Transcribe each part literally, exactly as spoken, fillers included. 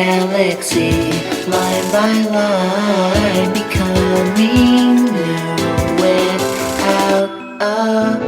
galaxy, line by line, becoming new without a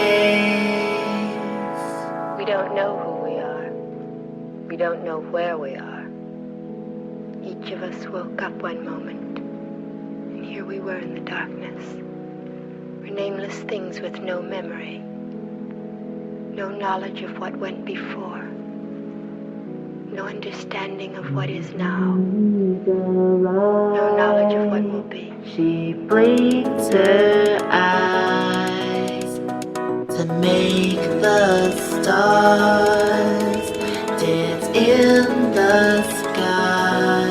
place. We don't know who we are. We don't know where we are. Each of us woke up one moment, and here we were in the darkness. We're nameless things with no memory, no knowledge of what went before, no understanding of what is now, no knowledge of what will be. She blinks her eyes to make the stars dance in the sky.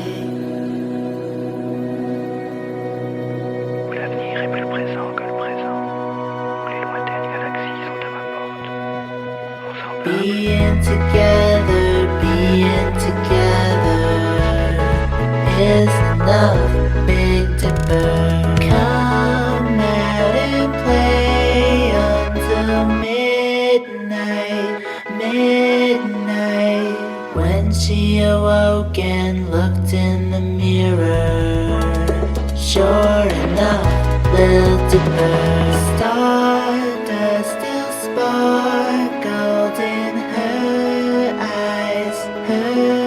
Où l'avenir est plus présent que le présent, où les lointaines galaxies sont à ma porte. On s'embarque. Being together, being together is enough, Big Dipper. Come out and play until midnight, midnight. When she awoke and looked in the mirror, sure enough, Little Dipper, stardust still sparkled in her eyes, her